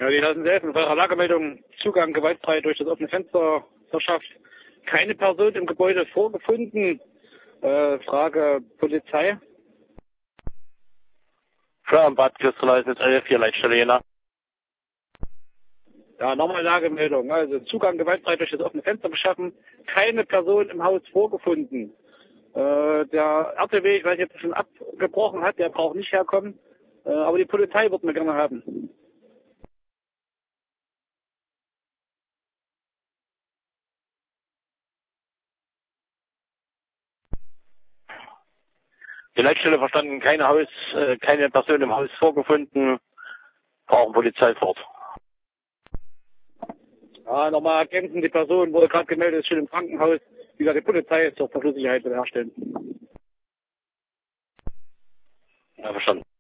Ja, die lassen helfen. Bei ihrer Lagemeldung Zugang gewaltfrei durch das offene Fenster verschafft. Keine Person im Gebäude vorgefunden. Frage Polizei. Bad Küstenleistung 4 Leitstelle Jena. Ja, nochmal Lagemeldung. Also Zugang gewaltfrei durch das offene Fenster beschaffen. Keine Person im Haus vorgefunden. Der RTW, ich weiß nicht, ob er schon abgebrochen hat, der braucht nicht herkommen. Aber die Polizei würden wir gerne haben. Die Leitstelle verstanden, keine Person im Haus vorgefunden, brauchen Polizei fort. Ja, nochmal ergänzen, die Person wurde gerade gemeldet, ist schon im Krankenhaus. Wie gesagt, die Polizei zur Verkehrssicherheit wiederherstellen. Ja, verstanden.